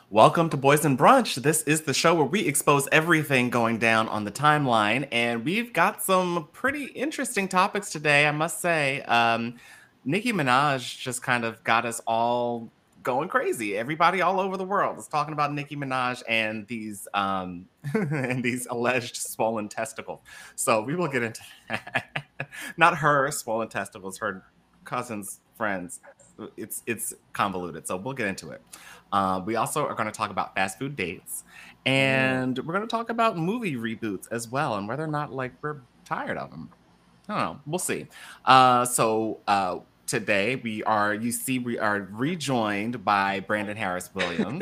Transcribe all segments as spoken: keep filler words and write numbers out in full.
Welcome to Boys and Brunch. This is the show where we expose everything going down on the timeline, and we've got some pretty interesting topics today, I must say. Um, Nicki Minaj just kind of got us all going crazy. Everybody all over the world is talking about Nicki Minaj and these um, and these alleged swollen testicles. So we will get into that. Not her swollen testicles, her cousin's friends. It's it's convoluted, so we'll get into it. Uh, we also are going to talk about fast food dates, and we're going to talk about movie reboots as well, and whether or not like we're tired of them. I don't know. We'll see. Uh, so uh, today we are. You see, we are rejoined by Brandon Harris Williams.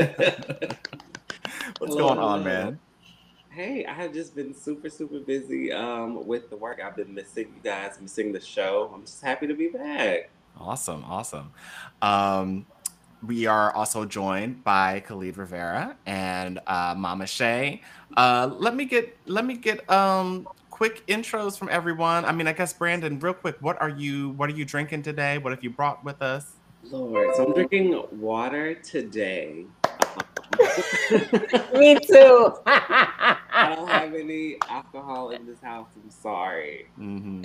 What's Hello, going on, hello. man? Hey, I have just been super, super busy um, with the work. I've been missing you guys, missing the show. I'm just happy to be back. Awesome, awesome. Um, we are also joined by Khalid Rivera and uh, Mama Shay. Uh, let me get let me get um quick intros from everyone. I mean, I guess Brandon, real quick, what are you what are you drinking today? What have you brought with us? Lord, so I'm drinking water today. Me too. I don't have any alcohol in this house. I'm sorry. hmm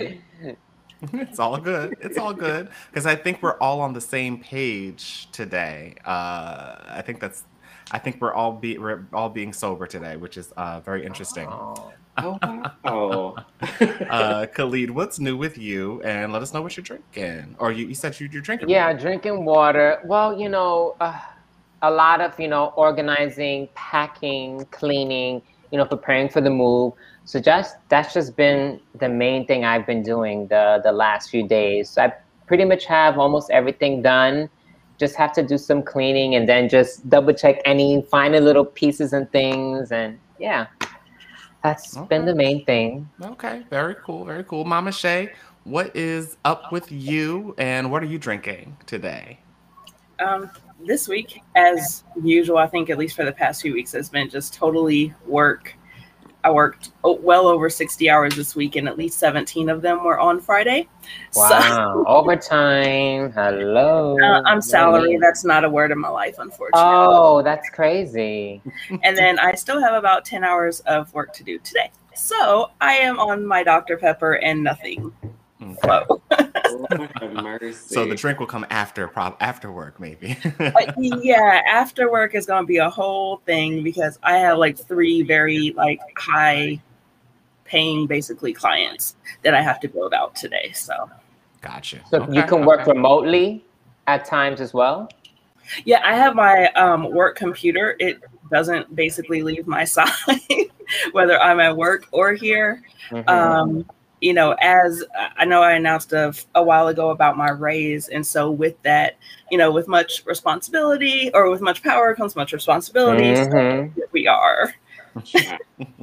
It's all good. It's all good because I think we're all on the same page today. Uh, I think that's. I think we're all be we're all being sober today, which is uh, very interesting. Oh. Oh, wow. uh, Khalid, what's new with you? And let us know what you're drinking. Or you, you said you, you're drinking. Yeah, Right? drinking water. Well, you know, uh, a lot of, you know, organizing, packing, cleaning, you know, preparing for the move. So just that's just been the main thing I've been doing the the last few days. So I pretty much have almost everything done. Just have to do some cleaning and then just double check any final little pieces and things. And yeah, that's been Okay. the main thing. Okay. Very cool. Very cool. Mama Shay, what is up with you and what are you drinking today? Um, this week, as usual, I think at least for the past few weeks, has been just totally work. I worked o- well over sixty hours this week, and at least seventeen of them were on Friday. So Wow, overtime. uh, Hello. I'm No salary. need. That's not a word in my life, unfortunately. Oh, that's crazy. And then I still have about ten hours of work to do today. So I am on my Doctor Pepper and nothing Okay. flow. Lord have mercy. So the drink will come after prob after work, maybe. But yeah, after work is going to be a whole thing because I have like three very like high paying basically clients that I have to build out today. So Gotcha. So you Okay. can work Okay. remotely at times as well? yeah, I have my um, work computer. It doesn't basically leave my side, whether I'm at work or here. Mhm. Um, you know, as I know I announced a, a while ago about my raise. And so with that, you know, with much responsibility or with much power comes much responsibility. So Mhm. here we are. Child.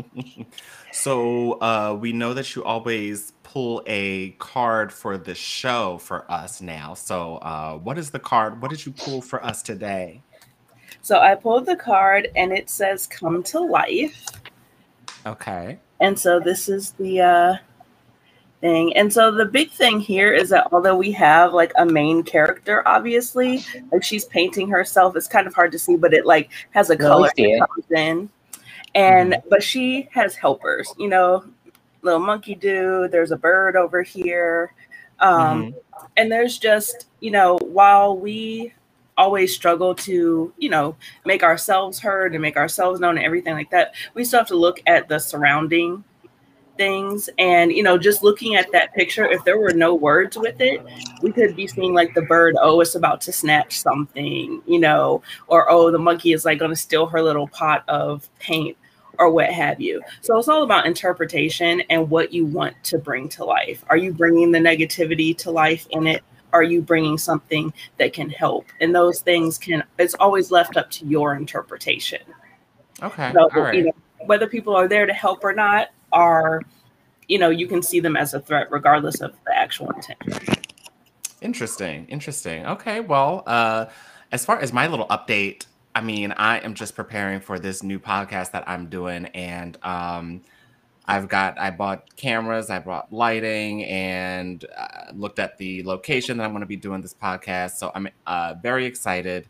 So uh, we know that you always pull a card for the show for us now. So uh, what is the card? What did you pull for us today? So I pulled the card and it says come to life. Okay. And so this is the uh, thing. And so the big thing here is that although we have like a main character, obviously, like she's painting herself, it's kind of hard to see, but it like has a No, we color see that it. comes in. And Mhm. but she has helpers, you know, little monkey dude, there's a bird over here. Um, Mhm. and there's just, you know, while we always struggle to, you know, make ourselves heard and make ourselves known and everything like that, we still have to look at the surrounding things. And, you know, just looking at that picture, if there were no words with it, we could be seeing like the bird, oh, it's about to snatch something, you know, or oh, the monkey is like going to steal her little pot of paint or what have you. So it's all about interpretation and what you want to bring to life. Are you bringing the negativity to life in it? Are you bringing something that can help? And those things can, it's always left up to your interpretation. Okay. So, All you right. know, whether people are there to help or not, are, you know, you can see them as a threat regardless of the actual intention. Interesting. Interesting. Okay. Well, uh, as far as my little update, I mean, I am just preparing for this new podcast that I'm doing, and um, I've got I bought cameras, I bought lighting, and uh, looked at the location that I'm going to be doing this podcast. So I'm uh, very excited.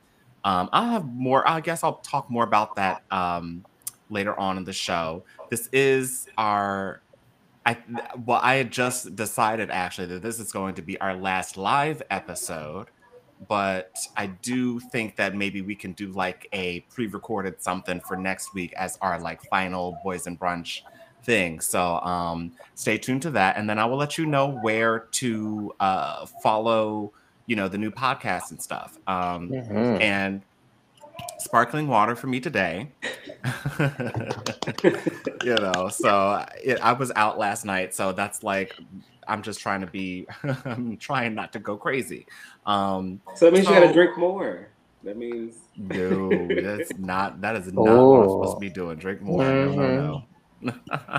Um, I'll have more. I guess I'll talk more about that um, later on in the show. This is our. I well, I had just decided actually that this is going to be our last live episode, but I do think that maybe we can do like a pre-recorded something for next week as our like final Boys and Brunch thing. So um, stay tuned to that, and then I will let you know where to uh, follow, you know, the new podcast and stuff. Um, Mhm. And sparkling water for me today. You know, so it, I was out last night, so that's like I'm just trying to be, I'm trying not to go crazy. Um, So that means you So- gotta drink more. That means no, that's not. That is not what I'm supposed to Ooh. be doing. Drink more. No, no, no.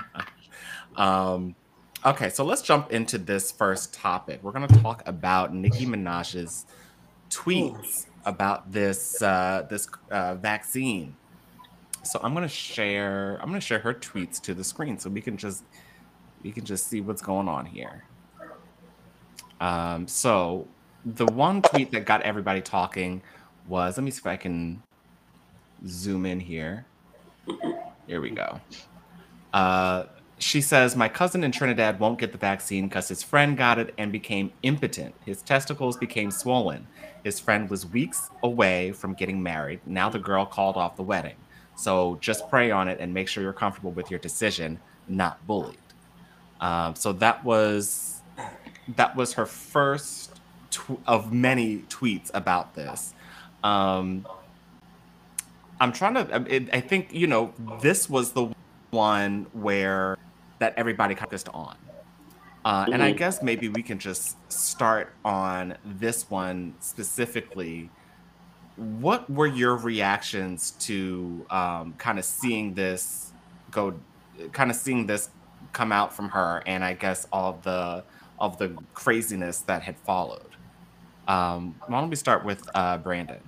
um, okay, so let's jump into this first topic. We're gonna talk about Nicki Minaj's tweets about this uh, this uh, vaccine. So I'm gonna share. I'm gonna share her tweets to the screen so we can just we can just see what's going on here. Um, so the one tweet that got everybody talking was, let me see if I can zoom in here. Here we go. Uh, she says, my cousin in Trinidad won't get the vaccine because his friend got it and became impotent. His testicles became swollen. His friend was weeks away from getting married. Now the girl called off the wedding. So just pray on it and make sure you're comfortable with your decision, not bullied. Um, so that was that was her first tw- of many tweets about this. Um, I'm trying to. I, I think you know this was the one where that everybody focused on, uh, and I Mhm. guess maybe we can just start on this one specifically. What were your reactions to um, kind of seeing this go, kind of seeing this come out from her, and I guess all of the of the craziness that had followed? Um, why don't we start with uh, Brandon?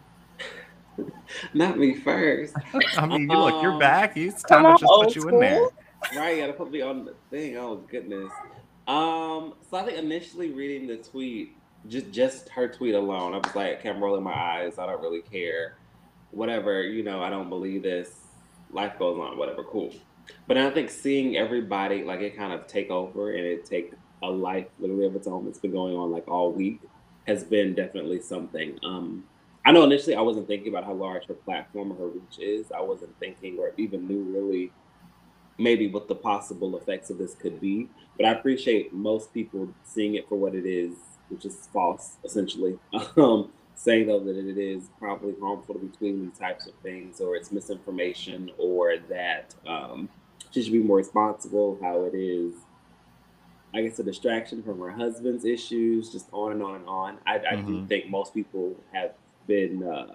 not me first. I mean, you look, you're Um, back. It's Come time to on, just old put you in there. school. Right, you gotta put me on the thing. Oh goodness. Um, so I think initially reading the tweet, just just her tweet alone, I was like, okay, I'm rolling my eyes. I don't really care. Whatever, you know, I don't believe this. Life goes on, whatever, cool. But I think seeing everybody like it kind of take over and it take a life literally of its own that's been going on like all week has been definitely something. Um, I know initially I wasn't thinking about how large her platform or her reach is. I wasn't thinking or even knew really maybe what the possible effects of this could be. But I appreciate most people seeing it for what it is, which is false, essentially. Um, saying though that it is probably harmful to be tweeting these types of things, or it's misinformation, or that um, she should be more responsible, how it is, I guess, a distraction from her husband's issues, just on and on and on. I, I do Mhm. think most people have been, uh,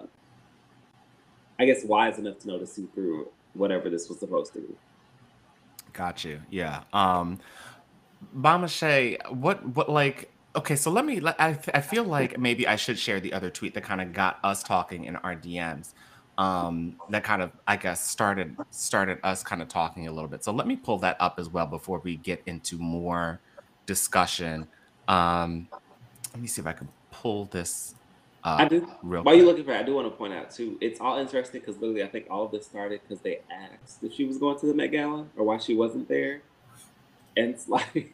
I guess, wise enough to know to see through whatever this was supposed to be. Got you. Yeah. Um, Mama Shay, what, what, like, okay, so let me, let- I, I feel like maybe I should share the other tweet that kind of got us talking in our D Ms. Um, that kind of, I guess, started, started us kind of talking a little bit. So let me pull that up as well before we get into more discussion. Um, let me see if I can pull this I up do. real While you're quick. looking for it, I do want to point out too. It's all interesting because literally, I think all of this started because they asked if she was going to the Met Gala or why she wasn't there, and it's like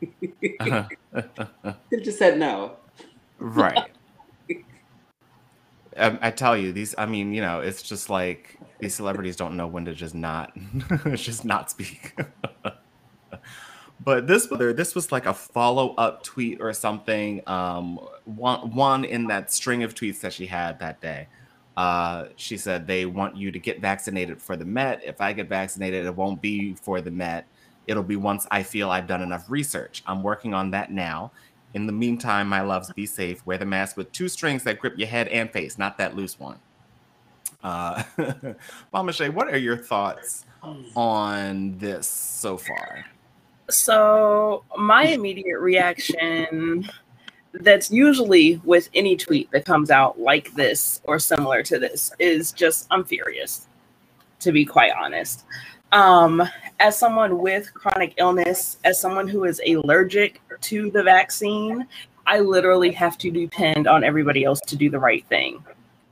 they just said no. Right. Um, I tell you, these, I mean, you know, it's just like these celebrities don't know when to just not, just not speak. But this, this was like a follow-up tweet or something. Um, one, one in that string of tweets that she had that day. Uh, she said, they want you to get vaccinated for the Met. If I get vaccinated, it won't be for the Met. It'll be once I feel I've done enough research. I'm working on that now. In the meantime, my loves, be safe. Wear the mask with two strings that grip your head and face, not that loose one. Uh, Mama Shay, what are your thoughts on this so far? So my immediate reaction, that's usually with any tweet that comes out like this or similar to this, is just I'm furious, to be quite honest. Um, as someone with chronic illness, as someone who is allergic to the vaccine, I literally have to depend on everybody else to do the right thing.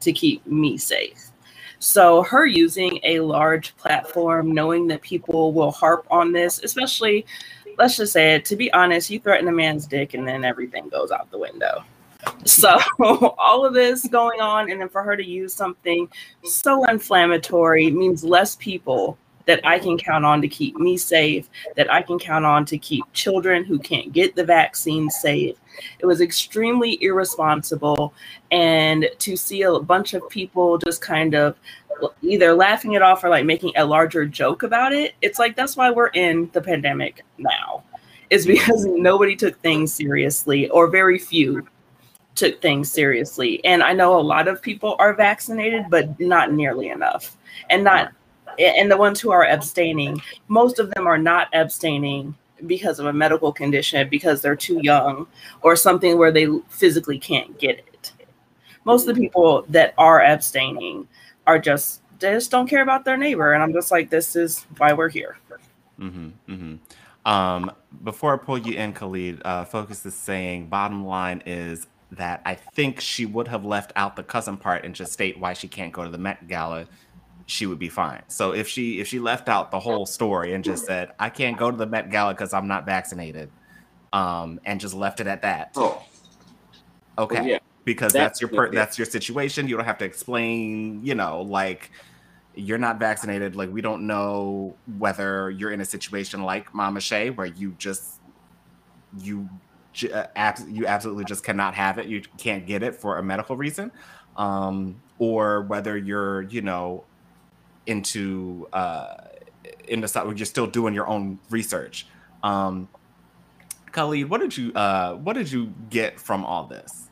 to keep me safe. So her using a large platform, knowing that people will harp on this, especially, let's just say it, to be honest, you threaten a man's dick and then everything goes out the window. So all of this going on, and then for her to use something so inflammatory means less people that I can count on to keep me safe, that I can count on to keep children who can't get the vaccine safe. It was extremely irresponsible. And to see a bunch of people just kind of either laughing it off or like making a larger joke about it, it's like, that's why we're in the pandemic now. It's because nobody took things seriously, or very few took things seriously. And I know a lot of people are vaccinated, but not nearly enough. And not and the ones who are abstaining, most of them are not abstaining because of a medical condition, because they're too young, or something where they physically can't get it. Most of the people that are abstaining are just, they just don't care about their neighbor. And I'm just like, this is why we're here. Mm-hmm, mm-hmm. Um, before I pull you in, Khalid, uh, Focus is saying, bottom line is that I think she would have left out the cousin part and just state why she can't go to the Met Gala. She would be fine. So if she if she left out the whole story and just said, I can't go to the Met Gala because I'm not vaccinated, um, and just left it at that. Oh, okay, well, yeah. Because that's, that's your per- that's your situation. You don't have to explain. You know, like, you're not vaccinated. Like, we don't know whether you're in a situation like Mama Shay, where you just you uh, abs- you absolutely just cannot have it. You can't get it for a medical reason, um, or whether you're, you know, into uh in the side where you're still doing your own research. Um Khalid, what did you uh what did you get from all this?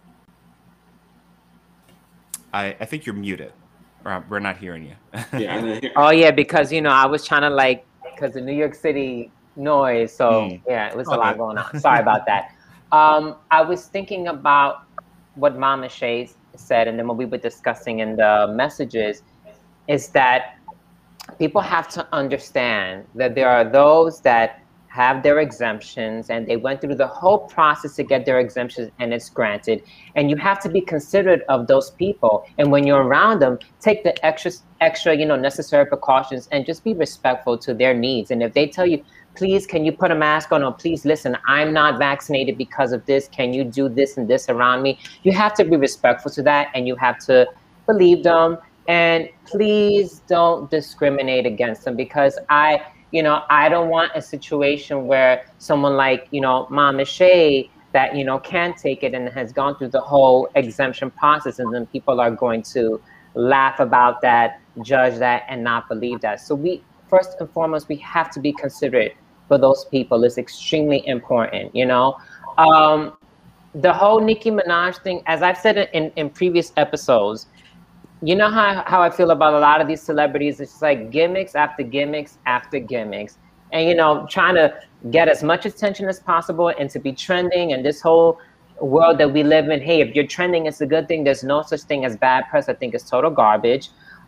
I I think you're muted, or we're not hearing you. Yeah, I didn't hear. Oh yeah, because you know I was trying to like because the New York City noise, so mm. yeah, it was okay. A lot going on. Sorry about that. Um I was thinking about what Mama Shay said, and then what we were discussing in the messages is that people have to understand that there are those that have their exemptions, and they went through the whole process to get their exemptions, and it's granted. And you have to be considerate of those people. And when you're around them, take the extra, extra, you know, necessary precautions, and just be respectful to their needs. And if they tell you, please, can you put a mask on? Or please, listen, I'm not vaccinated because of this. Can you do this and this around me? You have to be respectful to that, and you have to believe them. And please don't discriminate against them, because I, you know, I don't want a situation where someone like, you know, Mama Shay that, you know, can take it and has gone through the whole exemption process, and then people are going to laugh about that, judge that, and not believe that. So we, first and foremost, we have to be considerate for those people. It's extremely important, you know. Um, the whole Nicki Minaj thing, as I've said in, in previous episodes, you know how, how I feel about a lot of these celebrities. It's just like gimmicks after gimmicks after gimmicks. And, you know, trying to get as much attention as possible and to be trending. And this whole world that we live in, hey, if you're trending, it's a good thing. There's no such thing as bad press. I think it's total garbage.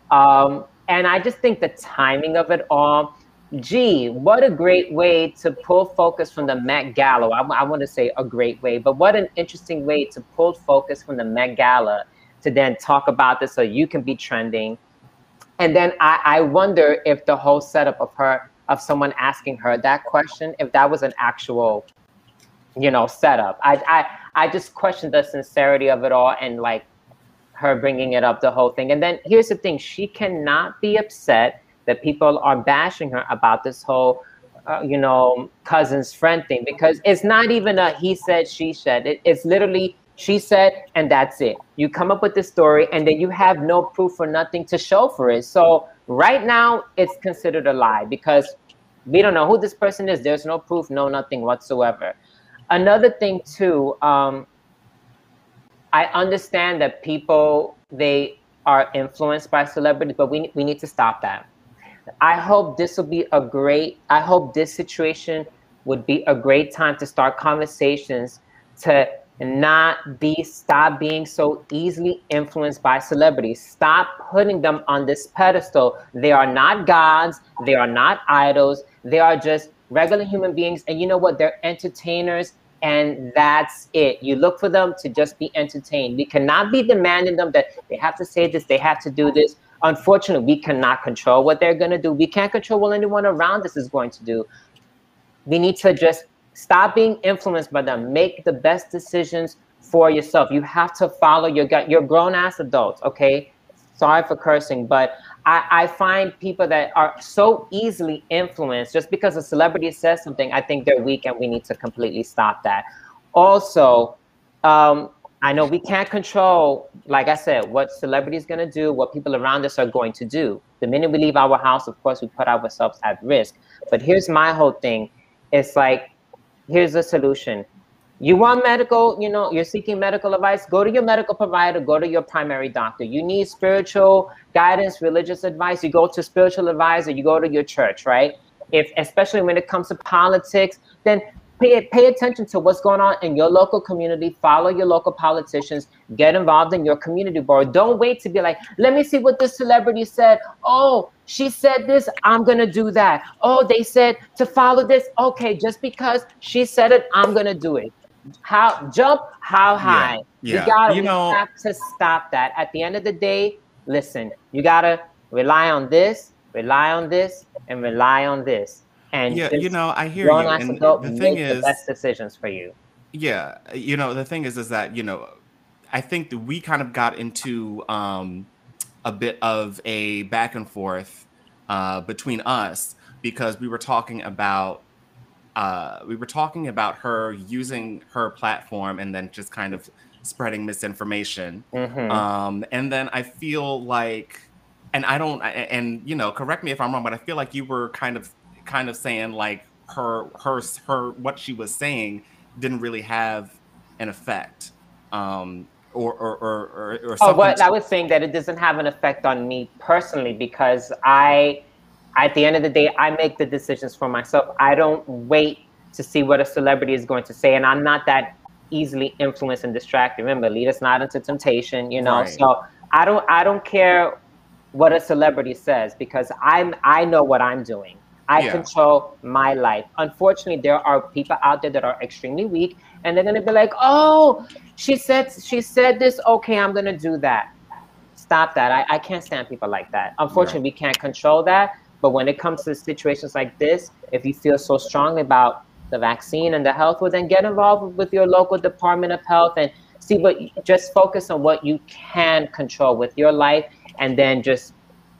Um, and I just think the timing of it all, gee, what a great way to pull focus from the Met Gala. I, I want to say a great way, but what an interesting way to pull focus from the Met Gala to then talk about this so you can be trending. And then I, I wonder if the whole setup of her, of someone asking her that question, if that was an actual, you know, setup. I, I, I just questioned the sincerity of it all, and like her bringing it up, the whole thing. And then here's the thing, she cannot be upset that people are bashing her about this whole, uh, you know, cousin's friend thing, because it's not even a he said, she said. It, it's literally, she said, and that's it. You come up with this story, and then you have no proof or nothing to show for it. So right now, it's considered a lie, because we don't know who this person is. There's no proof, no nothing whatsoever. Another thing, too, um, I understand that people, they are influenced by celebrities, but we, we need to stop that. I hope this will be a great, I hope this situation would be a great time to start conversations to not be, stop being so easily influenced by celebrities. Stop putting them on this pedestal. They are not gods. They are not idols. They are just regular human beings. And you know what? They're entertainers. and that's it. You look for them to just be entertained. We cannot be demanding them that they have to say this, they have to do this. Unfortunately, we cannot control what they're going to do. We can't control what anyone around us is going to do. We need to just stop being influenced by them. Make the best decisions for yourself. You have to follow your gut. You're grown-ass adults, okay? Sorry for cursing, but I, I find people that are so easily influenced just because a celebrity says something, I think they're weak, and we need to completely stop that. Also, um, I know we can't control, like I said, what celebrities going to do, what people around us are going to do. The minute we leave our house, of course, we put ourselves at risk. But here's my whole thing. It's like, here's the solution. You want medical, you know, you're seeking medical advice, go to your medical provider, go to your primary doctor. You need spiritual guidance, religious advice, you go to spiritual advisor, you go to your church, right? If, especially when it comes to politics, then pay, pay attention to what's going on in your local community, follow your local politicians, get involved in your community board. Don't wait to be like, let me see what this celebrity said. Oh, she said this, I'm gonna do that. Oh, they said to follow this. Okay, just because she said it, I'm gonna do it. How jump how high? Yeah, yeah. We gotta you we know, have to stop that. At the end of the day, listen, you gotta rely on this, rely on this, and rely on this. And yeah, you know, I hear grown you. ass And adult the thing make the is, best decisions for you. yeah, you know, the thing is, is that, you know, I think that we kind of got into um, a bit of a back and forth uh, between us because we were talking about uh, we were talking about her using her platform and then just kind of spreading misinformation. Mhm. Um, and then I feel like, and I don't, I- and you know, correct me if I'm wrong, but I feel like you were kind of, kind of saying like her, her, her, what she was saying didn't really have an effect, um, or, or, or, or, or Oh, something. what I To, was saying that it doesn't have an effect on me personally because I, at the end of the day, I make the decisions for myself. I don't wait to see what a celebrity is going to say, and I'm not that easily influenced and distracted. Remember, lead us not into temptation, you know. right. So I don't, I don't care what a celebrity says because I'm, I know what I'm doing. I Yeah. control my life. Unfortunately, there are people out there that are extremely weak, and they're gonna be like, "Oh, she said, she said this. Okay, I'm gonna do that." Stop that. I, I can't stand people like that. Unfortunately, Right. we can't control that. But when it comes to situations like this, if you feel so strongly about the vaccine and the health, well, then get involved with your local Department of Health and see what, just focus on what you can control with your life and then just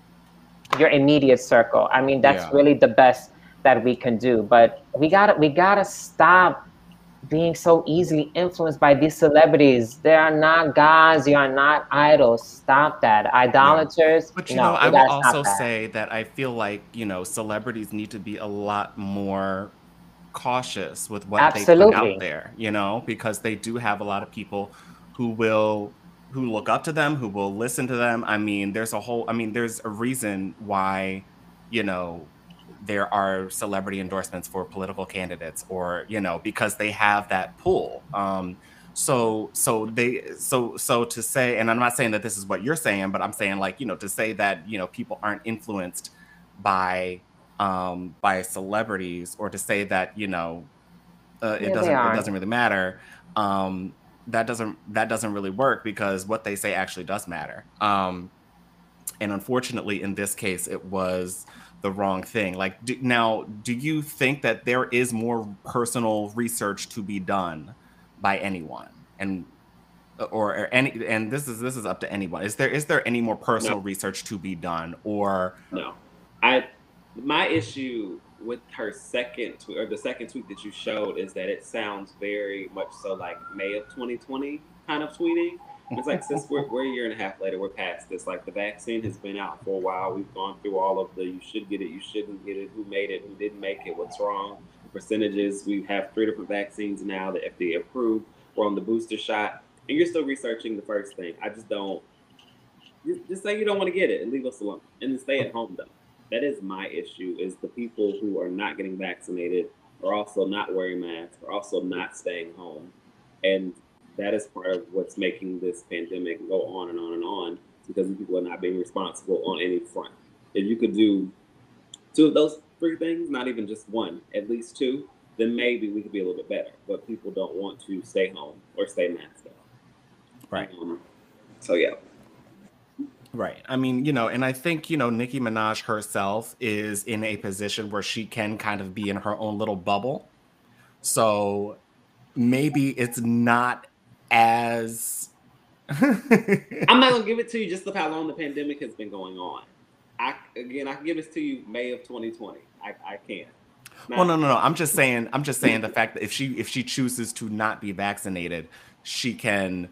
your immediate circle. I mean, that's Yeah. really the best that we can do. But we gotta, we gotta stop being so easily influenced by these celebrities. They are not gods. They are not idols. Stop that. Idolaters, But you no, know, I we will gotta also stop that. say that I feel like, you know, celebrities need to be a lot more cautious with what they put out Absolutely. there, you know, because they do have a lot of people who will who look up to them, who will listen to them. I mean, there's a whole I mean, there's a reason why, you know, there are celebrity endorsements for political candidates or, you know, because they have that pull. Um so so they so so to say, and I'm not saying that this is what you're saying, but I'm saying like, you know, to say that, you know, people aren't influenced by um by celebrities, or to say that, you know, uh, it Yeah, they doesn't it are. doesn't really matter, um that doesn't that doesn't really work, because what they say actually does matter. Um and unfortunately in this case it was the wrong thing. Like, do, now do you think that there is more personal research to be done by anyone, and or, or any and this is this is up to anyone, is there is there any more personal No. research to be done? Or No, I my issue with her second tweet, or the second tweet that you showed, is that it sounds very much so like May of twenty twenty kind of tweeting. It's like, since we're, we're a year and a half later, we're past this. Like, the vaccine has been out for a while. We've gone through all of the you should get it, you shouldn't get it, who made it, who didn't make it, what's wrong, the percentages. We have three different vaccines now that F D A approved. We're on the booster shot, and you're still researching the first thing. I just don't. Just, just say you don't want to get it and leave us alone, and then stay at home. Though that is my issue: is the people who are not getting vaccinated are also not wearing masks, are also not staying home, and that is part of what's making this pandemic go on and on and on, because people are not being responsible on any front. If you could do two of those three things, not even just one, at least two, then maybe we could be a little bit better. But people don't want to stay home or stay masked up. Right. Um, so yeah. Right. I mean, you know, and I think, you know, Nicki Minaj herself is in a position where she can kind of be in her own little bubble. So maybe it's not as... I'm not going to give it to you just of how long the pandemic has been going on. I Again, I can give this to you May of twenty twenty. I, I can't. Not well, no, no, no. I'm just saying, I'm just saying the fact that if she if she chooses to not be vaccinated, she can...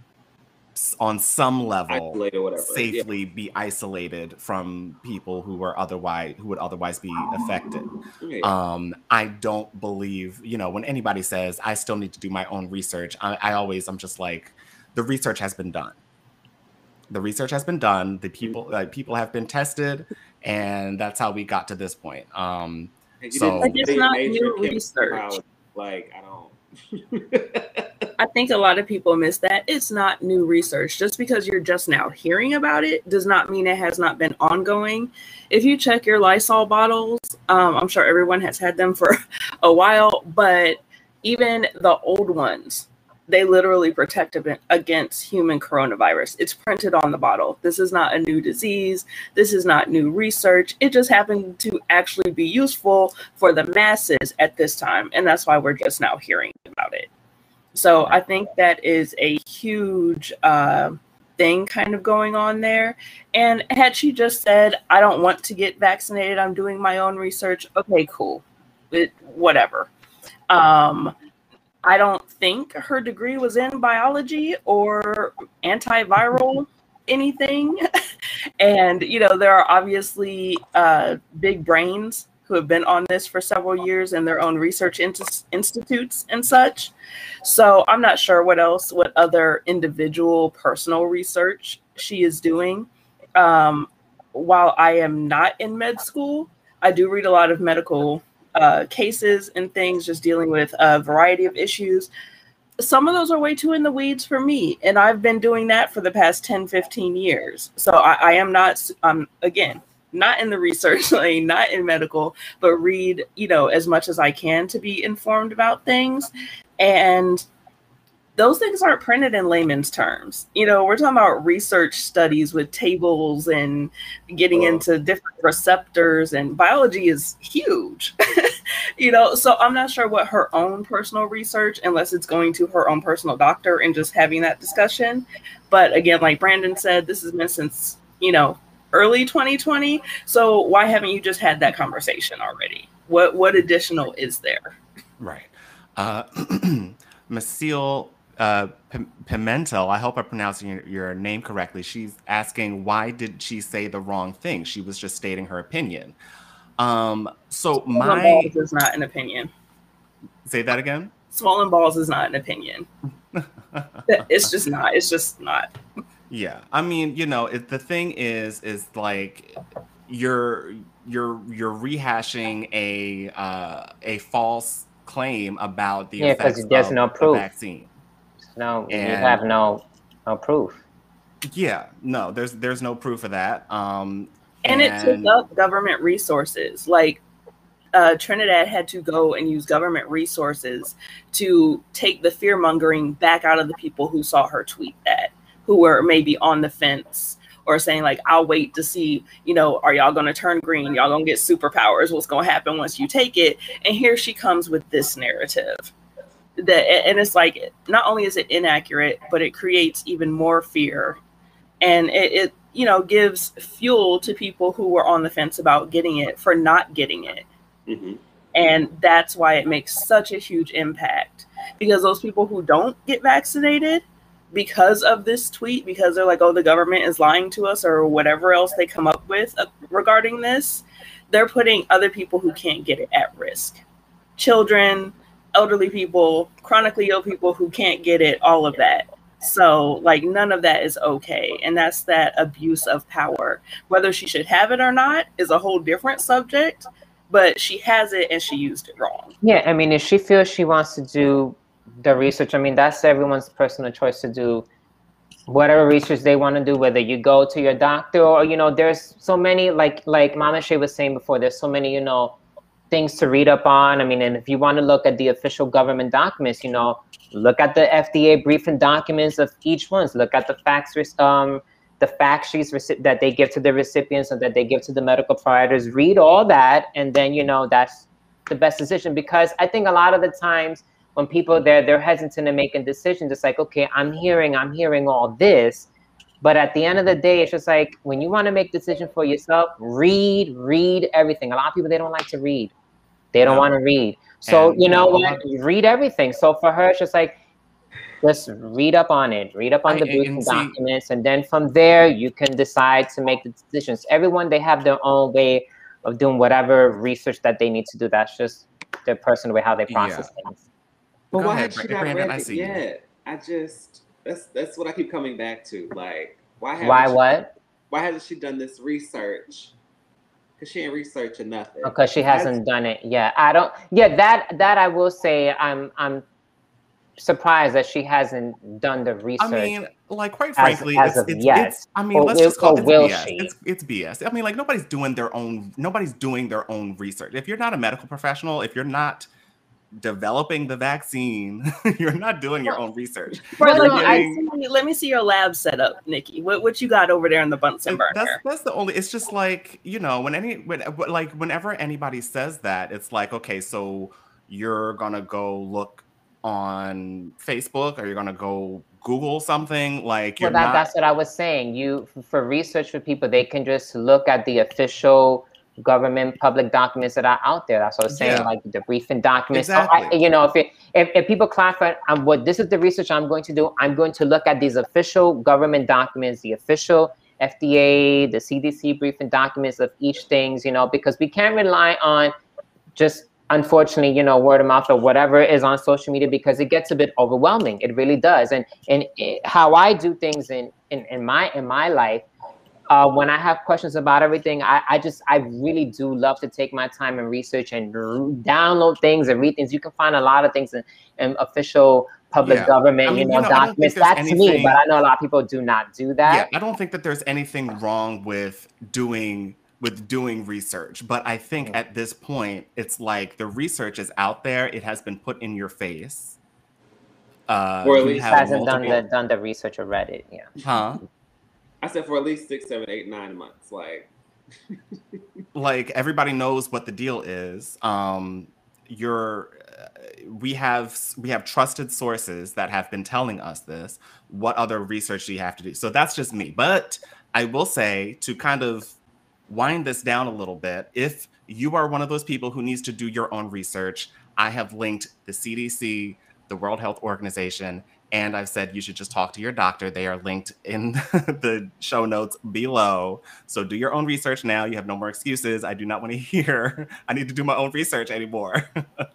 on some level safely yeah. be isolated from people who were otherwise who would otherwise be affected. Yeah. Um, I don't believe, you know, when anybody says I still need to do my own research, I, I always I'm just like, the research has been done. The research has been done. The people uh, people have been tested, and that's how we got to this point. Um, so like it's not new research. Like I don't. I think a lot of people miss that. It's not new research. Just because you're just now hearing about it does not mean it has not been ongoing. If you check your Lysol bottles, um, I'm sure everyone has had them for a while, but even the old ones, they literally protect against human coronavirus. It's printed on the bottle. This is not a new disease. This is not new research. It just happened to actually be useful for the masses at this time. And that's why we're just now hearing about it. So I think that is a huge uh, thing kind of going on there. And had she just said, I don't want to get vaccinated, I'm doing my own research. Okay, cool. It, whatever. Um, I don't think her degree was in biology or antiviral anything. And, you know, there are obviously uh, big brains who have been on this for several years in their own research in- institutes and such. So I'm not sure what else, what other individual personal research she is doing. Um, while I am not in med school, I do read a lot of medical uh, cases and things, just dealing with a variety of issues. Some of those are way too in the weeds for me. And I've been doing that for the past ten, fifteen years. So I, I am not, um, again, not in the research lane, not in medical, but read, you know, as much as I can to be informed about things. And those things aren't printed in layman's terms. You know, we're talking about research studies with tables and getting into different receptors, and biology is huge. You know, so I'm not sure what her own personal research, unless it's going to her own personal doctor and just having that discussion. But again, like Brandon said, this has been since, you know, early twenty twenty. So why haven't you just had that conversation already? What what additional is there? Right. Uh, Maciel uh, P- Pimentel, I hope I'm pronouncing your, your name correctly. She's asking, why did she say the wrong thing? She was just stating her opinion. Um, so Swollen my... balls is not an opinion. Say that again? Swollen balls is not an opinion. It's just not. It's just not. Yeah. I mean, you know, it, the thing is, is like you're you're you're rehashing a uh, a false claim about the yeah, effects because there's of no the proof. vaccine. No, And- you have no no proof. Yeah, no, there's there's no proof of that. Um, And it took up government resources. Like uh, Trinidad had to go and use government resources to take the fear mongering back out of the people who saw her tweet that, who were maybe on the fence or saying like, I'll wait to see, you know, are y'all going to turn green? Y'all going to get superpowers? What's going to happen once you take it? And here she comes with this narrative. That, and it's like, not only is it inaccurate, but it creates even more fear. And it, it you know, gives fuel to people who were on the fence about getting it for not getting it. Mm-hmm. And that's why it makes such a huge impact, because those people who don't get vaccinated because of this tweet, because they're like, oh, the government is lying to us or whatever else they come up with regarding this, they're putting other people who can't get it at risk. Children, elderly people, chronically ill people who can't get it, all of that. So like none of that is okay. And that's that abuse of power. Whether she should have it or not is a whole different subject, but she has it and she used it wrong. Yeah, I mean, if she feels she wants to do the research, I mean, that's everyone's personal choice to do whatever research they want to do, whether you go to your doctor or, you know, there's so many, like like Mama Shay was saying before, there's so many, you know, things to read up on. I mean, and if you want to look at the official government documents, you know, look at the F D A briefing documents of each one. Look at the facts, um, the fact sheets that they give to the recipients and that they give to the medical providers. Read all that, and then, you know, that's the best decision. Because I think a lot of the times when people they're they're hesitant to making decisions, it's like, okay, I'm hearing, I'm hearing all this. But at the end of the day, it's just like, when you want to make a decision for yourself, read, read everything. A lot of people, they don't like to read. They don't no. want to read. So, and, you know what? Read everything. So for her, it's just like, just read up on it. Read up on I, the briefing and documents. And then from there, you can decide to make the decisions. Everyone, they have their own way of doing whatever research that they need to do. That's just their personal way, how they process yeah. things. But Go why ahead, has she not Brandon, read it yet? I just... That's that's what I keep coming back to. Like, why? Why she, what? Why hasn't she done this research? Because she ain't researching nothing. Because she hasn't done it yet. I don't. Yeah, that that I will say. I'm I'm surprised that she hasn't done the research. I mean, like, quite frankly, as, as it's, it's, yet. it's. I mean, or, let's just call it B S. It's, it's B S. I mean, like, nobody's doing their own. Nobody's doing their own research. If you're not a medical professional, if you're not developing the vaccine, you're not doing your own research. Well, no, getting... I see, let me see your lab setup, Nikki. What what you got over there in the Bunsen burner? That's, that's the only. It's just like, you know, when any when, like whenever anybody says that, it's like, okay, so you're gonna go look on Facebook, or you're gonna go Google something. Like, you're well, that, not... that's what I was saying. You for research for people, they can just look at the official government public documents that are out there. That's what I was saying, yeah. like the briefing documents. Exactly. So I, you know, if, it, if if people clarify, um, what this is the research I'm going to do, I'm going to look at these official government documents, the official F D A, the C D C briefing documents of each things, you know, because we can't rely on just, unfortunately, you know, word of mouth or whatever is on social media, because it gets a bit overwhelming. It really does. And and it, how I do things in in, in my in my life. Uh, when I have questions about everything, I, I just, I really do love to take my time and research and download things and read things. You can find a lot of things in, in official public yeah. government, I mean, you, know, you know, documents. That's anything, me, but I know a lot of people do not do that. Yeah, I don't think that there's anything wrong with doing with doing research, but I think mm-hmm. at this point, it's like the research is out there. It has been put in your face. Uh, or at least hasn't done the, done the research or read it, yeah. Huh? I said for at least six, seven, eight, nine months. Like, like everybody knows what the deal is. Um, you're, uh, we have we have trusted sources that have been telling us this. What other research do you have to do? So that's just me. But I will say, to kind of wind this down a little bit, if you are one of those people who needs to do your own research, I have linked the C D C, the World Health Organization, and I've said you should just talk to your doctor. They are linked in the show notes below. So do your own research now. You have no more excuses. I do not want to hear, I need to do my own research anymore.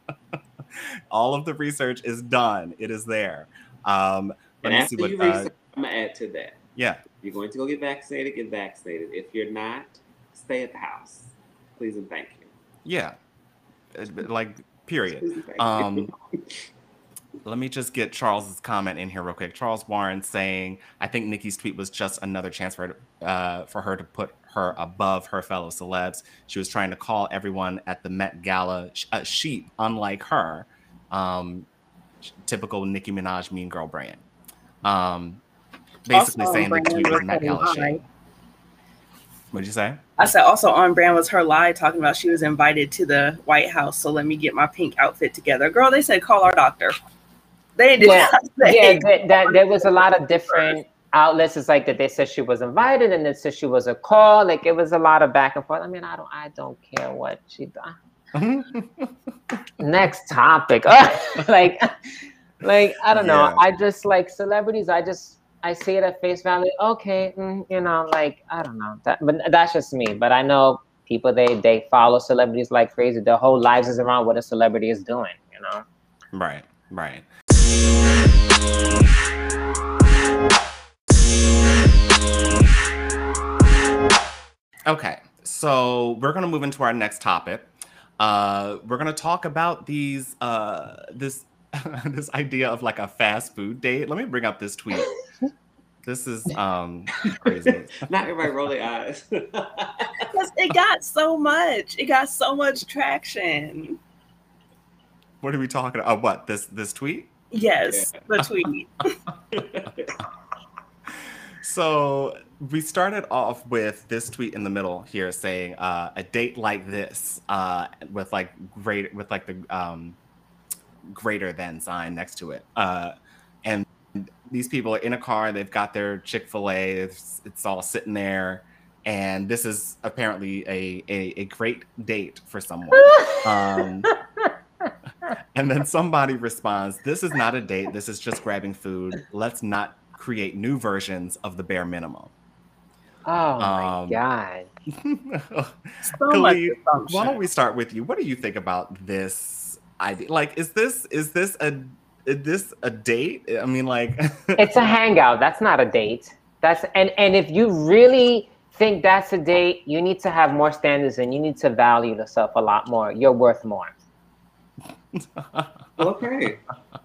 All of the research is done. It is there. Um, let and me see what, you research, uh, I'm going to add to that. Yeah. If you're going to go get vaccinated, get vaccinated. If you're not, stay at the house. Please and thank you. Yeah. Like, period. Um, let me just get Charles's comment in here real quick. Charles Warren saying, I think Nikki's tweet was just another chance for, uh, for her to put her above her fellow celebs. She was trying to call everyone at the Met Gala sh- uh, sheep, unlike her. Um, typical Nicki Minaj mean girl brand. Um, basically also saying the tweet was Met Gala sheep. What'd you say? I said also on brand was her lie talking about she was invited to the White House. So let me get my pink outfit together. Girl, they said call our doctor. They did yeah, not say. Yeah, that, that, there was a lot of different outlets. It's like that they said she was invited and they said she was a call. Like it was a lot of back and forth. I mean, I don't I don't care what she done. Next topic. like like I don't know. Yeah. I just like celebrities, I just I see it at face value. Okay, mm, you know, like I don't know. That, but that's just me. But I know people they they follow celebrities like crazy. Their whole lives is around what a celebrity is doing. You know. Right. Right. Okay, so we're gonna move into our next topic. Uh, we're gonna talk about these uh, this this idea of like a fast food date. Let me bring up this tweet. This is um crazy. Not everybody roll their eyes. Because it got so much. It got so much traction. What are we talking about? Oh, what? This this tweet? Yes, Yeah. the tweet. So we started off with this tweet in the middle here saying uh, a date like this uh, with like great with like the um, greater than sign next to it. Uh, and these people are in a car. They've got their Chick-fil-A. It's, it's all sitting there. And this is apparently a, a, a great date for someone. Um, and then somebody responds, this is not a date. This is just grabbing food. Let's not create new versions of the bare minimum. Oh my Um, God. So much Khalid, assumption. why don't we start with you? What do you think about this idea? Like, is this is this a is this a date? I mean, like, It's a hangout. That's not a date. That's and and if you really think that's a date, you need to have more standards and you need to value yourself a lot more. You're worth more. Okay.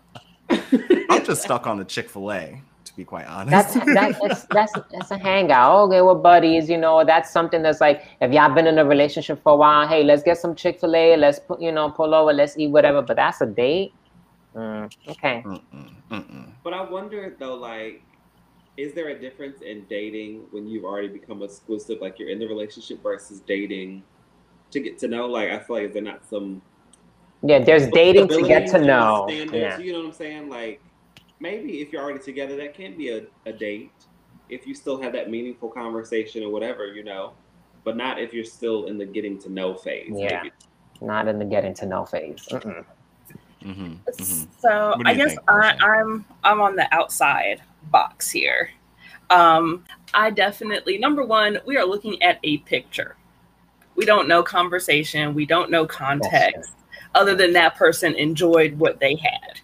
I'm just stuck on the Chick-fil-A, to be quite honest. That's that, that's that's that's a hangout. Okay, we're buddies. You know, that's something that's like if y'all been in a relationship for a while. Hey, let's get some Chick-fil-A. Let's put you know pull over. Let's eat whatever. But that's a date. Mm, okay. Mm-mm, mm-mm. But I wonder though, like, is there a difference in dating when you've already become exclusive, like you're in the relationship, versus dating to get to know? Like, I feel like is there not some Yeah, there's dating to get to stability know. standards, Yeah. you know what I'm saying? Like, maybe if you're already together, that can be a, a date if you still have that meaningful conversation or whatever, you know, but not if you're still in the getting to know phase. Yeah. Maybe. Not in the getting to know phase. Mm-mm. Mhm, mhm. So What do I you guess think, I, Marcia? I'm I'm on the outside box here. Um, I definitely number one, we are looking at a picture. We don't know conversation. We don't know context. Other than that person enjoyed what they had.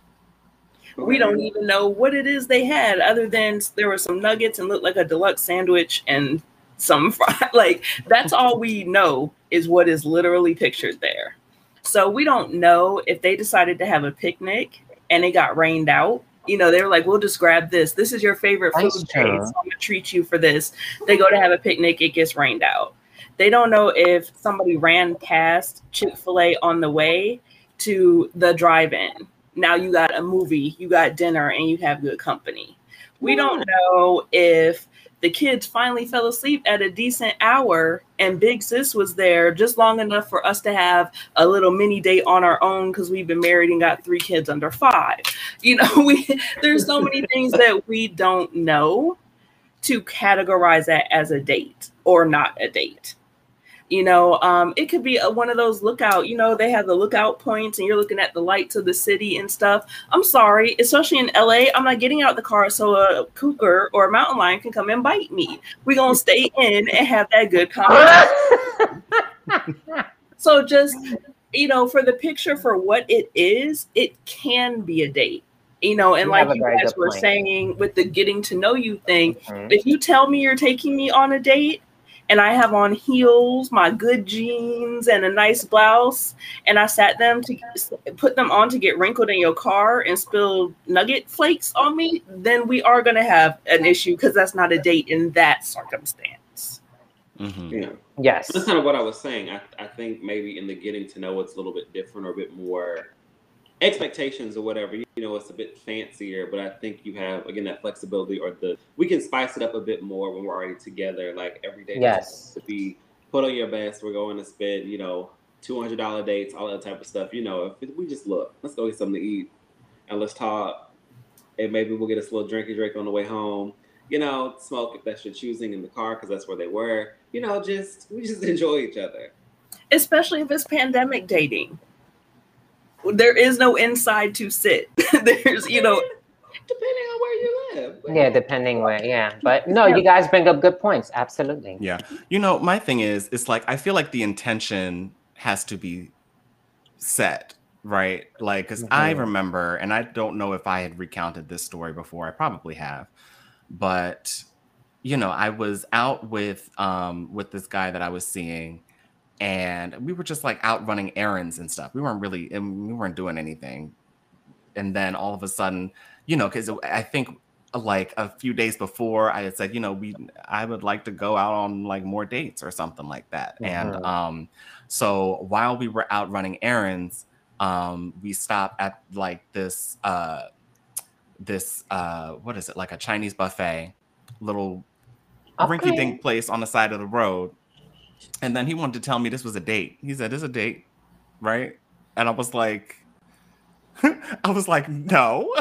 We don't even know what it is they had, other than there were some nuggets and looked like a deluxe sandwich and some fry. Like that's all we know is what is literally pictured there. So we don't know if they decided to have a picnic and it got rained out. You know, they were like, we'll just grab this. This is your favorite food That's day, true. so I'm gonna treat you for this. They go to have a picnic, it gets rained out. They don't know if somebody ran past Chick-fil-A on the way to the drive-in. Now you got a movie, you got dinner, and you have good company. We don't know if the kids finally fell asleep at a decent hour and Big Sis was there just long enough for us to have a little mini date on our own because we've been married and got three kids under five. You know, we there's so many things that we don't know to categorize that as a date or not a date. You know, um, it could be a, one of those lookout, you know, they have the lookout points and you're looking at the lights of the city and stuff. I'm sorry, especially in L A, I'm not getting out the car so a cougar or a mountain lion can come and bite me. We're going to stay in and have that good conversation. So just, you know, for the picture, for what it is, it can be a date. You know, and You like have a you very guys good were point. saying with the getting to know you thing, Mhm. if you tell me you're taking me on a date, and I have on heels, my good jeans, and a nice blouse, and I sat them to put them on to get wrinkled in your car and spill nugget flakes on me, then we are going to have an issue because that's not a date in that circumstance. Mhm. Yeah. Yes. That's kind of what I was saying. I, I think maybe in the getting to know it's a little bit different or a bit more expectations or whatever. You know, it's a bit fancier, but I think you have, again, that flexibility or the, we can spice it up a bit more when we're already together. Like every day Yes. to be put on your best. We're going to spend, you know, two hundred dollars dates, all that type of stuff. You know, if we just look, let's go get something to eat and let's talk. And maybe we'll get us a little drinky drink on the way home. You know, smoke if that's your choosing in the car because that's where they were. You know, just, we just enjoy each other. Especially if it's pandemic dating. There is no inside to sit. There's, you know, Depending on where you live. Yeah, depending where, yeah. But no, you guys bring up good points. Absolutely. Yeah. You know, my thing is, it's like, I feel like the intention has to be set, right? Like, because I Mhm. remember, and I don't know if I had recounted this story before, I probably have, but, you know, I was out with, um, with this guy that I was seeing, and we were just like out running errands and stuff. We weren't really, and we weren't doing anything. And then all of a sudden, you know, because I think like a few days before, I had said, you know, we I would like to go out on like more dates or something like that. Mm-hmm. And um, so while we were out running errands, um, we stopped at like this uh, this uh, what is it, like a Chinese buffet, little okay. rinky-dink place on the side of the road. And then he wanted to tell me this was a date. He said, "This is a date, right?" And I was like, I was like, no.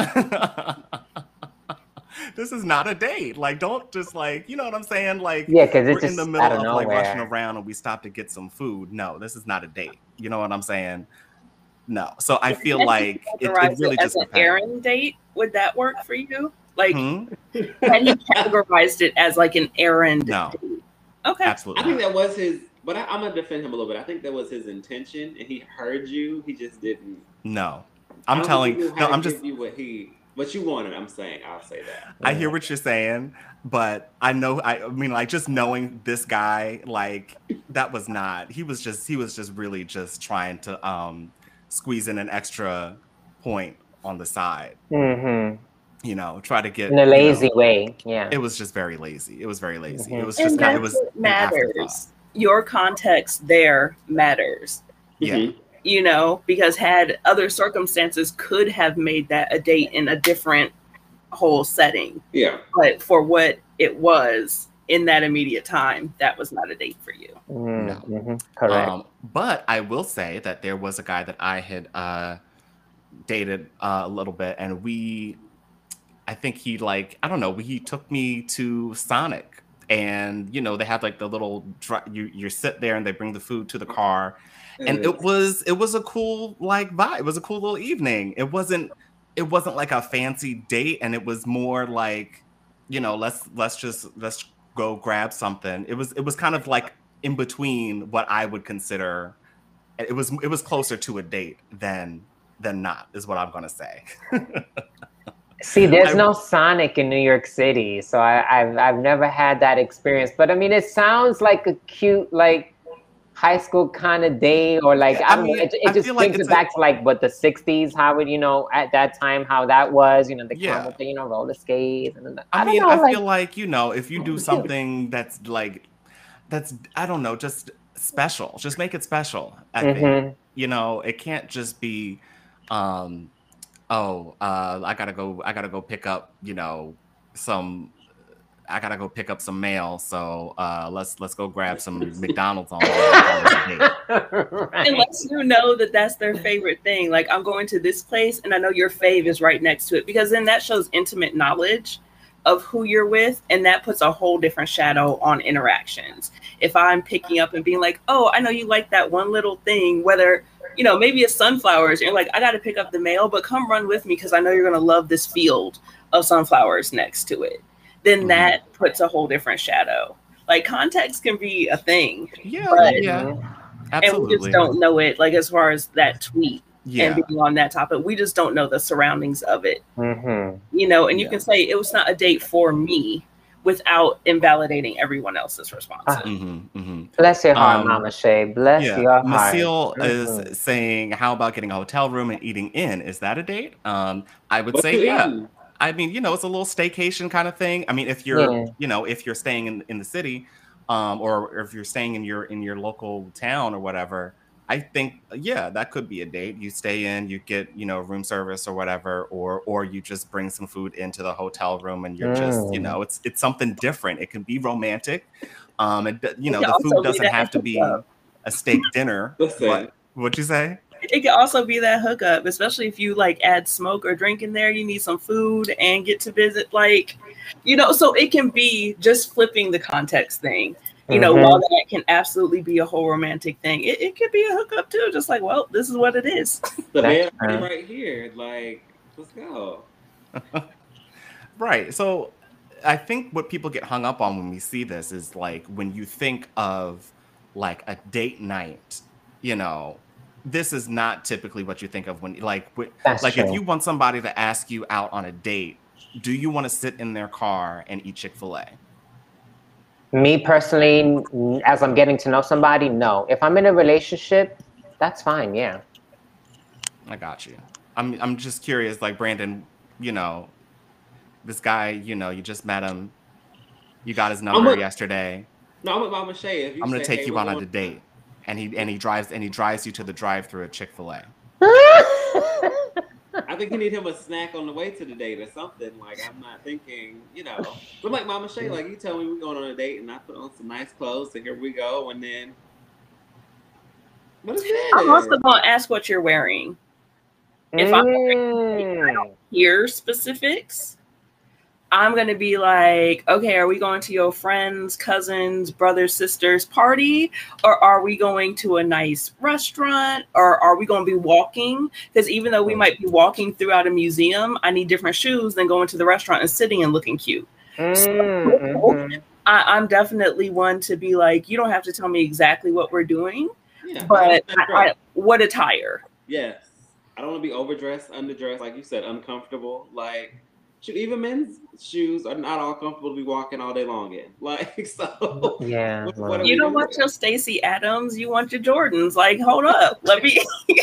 This is not a date. Like, don't just like, you know what I'm saying? Like, yeah, because it's we're just in the middle of nowhere. like rushing around and we stopped to get some food. No, this is not a date. You know what I'm saying? No. So I feel like it, it really it just as an errand date. Would that work for you? Like, hmm? had he categorized it as like an errand no. date? Okay. Absolutely. I think that was his, but I, I'm gonna defend him a little bit. I think that was his intention, and he heard you. He just didn't. No, I'm telling. No, I'm just. You what he. What you wanted, I'm saying. I'll say that. I hear what you're saying, but I know. I, I mean, like, just knowing this guy, like, that was not. He was just. He was just really just trying to um squeeze in an extra point on the side. Mm-hmm. You know, try to get in a lazy you know, way. Yeah, it was just very lazy. It was very lazy. Mm-hmm. It was just. And Kind, that's it was what matters. Your context there matters. Yeah. Mm-hmm. You know, because had other circumstances could have made that a date in a different whole setting. Yeah. But for what it was in that immediate time, that was not a date for you. Mm-hmm. No. Mm-hmm. Correct. Um, but I will say that there was a guy that I had uh, dated uh, a little bit, and we, I think he like, I don't know, he took me to Sonic. And, you know, they have like the little, you you sit there and they bring the food to the car. And it was it was a cool like vibe. It was a cool little evening. It wasn't it wasn't like a fancy date, and it was more like, you know, let's let's just let's go grab something. It was it was kind of like in between what I would consider. It was it was closer to a date than than not, is what I'm gonna say. See, there's I, no Sonic in New York City, so I, I've I've never had that experience. But I mean, it sounds like a cute like high school kind of day, or like I don't I mean, know. It, it just brings like it back a, to like what the sixties, how would you know at that time how that was, you know, the yeah. with the, you know, roller skates. And the, I, I mean, know, I like, feel like, you know, if you do something that's like that's I don't know, just special, just make it special. I mm-hmm. think you know it can't just be. Um, Oh, uh, I gotta go. I gotta go pick up. You know, some. I gotta go pick up some mail. So uh, let's let's go grab some McDonald's on. Right. Unless you know that that's their favorite thing. Like, I'm going to this place, and I know your fave is right next to it, because then that shows intimate knowledge of who you're with, and that puts a whole different shadow on interactions. If I'm picking up and being like, "Oh, I know you like that one little thing," whether you know, maybe it's sunflowers, and you're like, I got to pick up the mail, but come run with me because I know you're going to love this field of sunflowers next to it. Then mm-hmm. that puts a whole different shadow. Like, context can be a thing. Yeah, but, yeah, absolutely. And we just don't know it, like, as far as that tweet yeah. and being on that topic, we just don't know the surroundings of it. Mm-hmm. You know, and you yeah. can say it was not a date for me without invalidating everyone else's response. Uh, mm-hmm, mm-hmm. Bless your heart, um, Mama Shay. Bless yeah. your heart. Masil mm-hmm. is saying, how about getting a hotel room and eating in? Is that a date? Um, I would say, yeah. Eating? I mean, you know, it's a little staycation kind of thing. I mean, if you're, yeah. you know, if you're staying in, in the city, um, or, or if you're staying in your in your local town or whatever, I think, yeah, that could be a date. You stay in, you get, you know, room service or whatever, or or you just bring some food into the hotel room and you're mm. just, you know, it's it's something different. It can be romantic. Um, and you know, the food doesn't have to be a steak dinner. What, what'd you say? It can also be that hookup, especially if you like add smoke or drink in there. You need some food and get to visit, like, you know, so it can be just flipping the context thing. You know, mm-hmm. while that can absolutely be a whole romantic thing, it, it could be a hookup too. Just like, well, this is what it is. The man uh, right here, like, let's go. Right. So I think what people get hung up on when we see this is like when you think of like a date night, you know, this is not typically what you think of when like That's like true. If you want somebody to ask you out on a date, do you want to sit in their car and eat Chick-fil-A? Me personally, as I'm getting to know somebody, no. If I'm in a relationship, that's fine. Yeah. I got you. I'm I'm just curious, like Brandon, you know, this guy, you know, you just met him, you got his I'm number with, yesterday. no, I'm with Mama Shay. If you I'm gonna say, take hey, you we're out on going a date, and he and he drives and he drives you to the drive-through at Chick-fil-A. I think you need him a snack on the way to the date or something. Like, I'm not thinking, you know. But like Mama Shay, like, you tell me we're going on a date and I put on some nice clothes, and here we go. And then, what is this? I'm also going to ask what you're wearing. If I'm Mm. I don't hear specifics, I'm going to be like, okay, are we going to your friend's, cousin's, brother's, sister's party? Or are we going to a nice restaurant? Or are we going to be walking? Because even though we might be walking throughout a museum, I need different shoes than going to the restaurant and sitting and looking cute. Mm, So, mhm. I, I'm definitely one to be like, you don't have to tell me exactly what we're doing, Yeah, but that's I, right. I, what attire? Yes. I don't want to be overdressed, underdressed, like you said, uncomfortable. Like, shoot, even men's shoes are not all comfortable to be walking all day long in. Like, so Yeah, what, well. what are You we don't doing? want your Stacey Adams, you want your Jordans. Like, hold up. Let me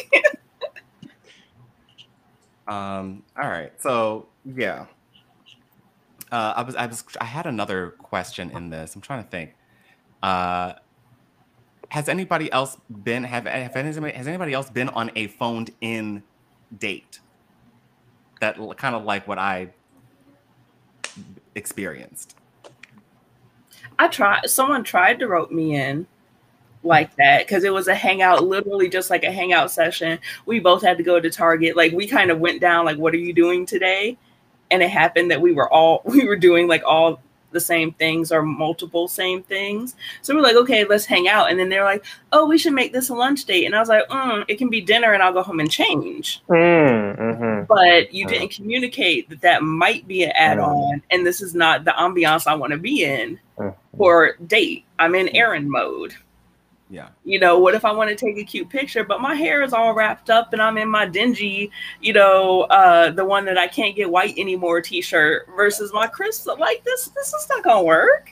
Um, all right. So yeah. Uh, I was I was I had another question in this. I'm trying to think. Uh, has anybody else been have, have anybody, has anybody else been on a phoned in date? That kind of like what I experienced. I tried someone tried to rope me in like that because it was a hangout, literally just like a hangout session. We both had to go to Target. Like we kind of went down like, what are you doing today? And it happened that we were all we were doing like all the same things or multiple same things. So we're like, okay, let's hang out. And then they're like, oh, we should make this a lunch date. And I was like, mm, it can be dinner and I'll go home and change. Mm, mhm. But you didn't communicate that that might be an add-on, and this is not the ambiance I want to be in for date. I'm in errand mode. Yeah. You know, what if I want to take a cute picture, but my hair is all wrapped up and I'm in my dingy, you know, uh, the one that I can't get white anymore t-shirt versus my crisp. Like this, this is not gonna work.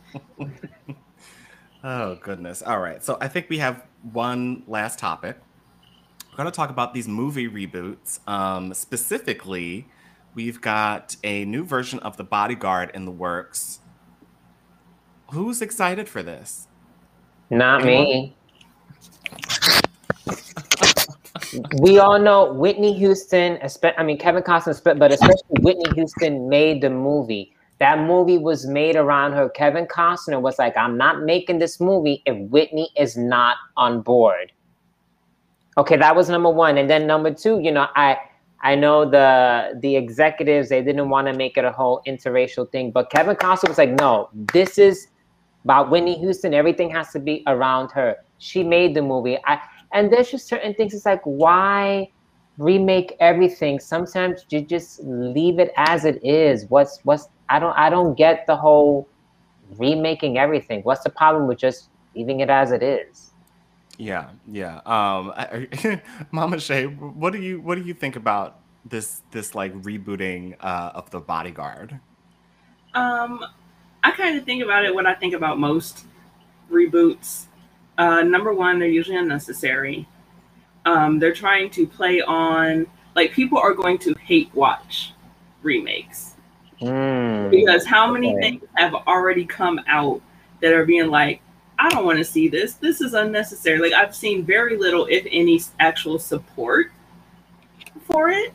Oh goodness. All right. So I think we have one last topic. We're going to talk about these movie reboots. Um, specifically, we've got a new version of The Bodyguard in the works. Who's excited for this? Not Anyone? me. We all know Whitney Houston, I mean, Kevin Costner, but especially Whitney Houston made the movie. That movie was made around her. Kevin Costner was like, I'm not making this movie if Whitney is not on board. Okay, that was number one. And then number two, you know, I I know the the executives, they didn't want to make it a whole interracial thing, but Kevin Costner was like, no, this is about Whitney Houston. Everything has to be around her. She made the movie. I and there's just certain things. It's like, why remake everything? Sometimes you just leave it as it is. What's what's I don't I don't get the whole remaking everything. What's the problem with just leaving it as it is? Yeah, yeah. Um, I, Mama Shay, what do you what do you think about this this like rebooting uh, of The Bodyguard? Um, I kind of think about it when I think about most reboots. Uh, number one, they're usually unnecessary. Um, they're trying to play on, like, people are going to hate watch remakes. Mm, because how many okay. things have already come out that are being like, I don't want to see this. This is unnecessary. Like, I've seen very little, if any, actual support for it.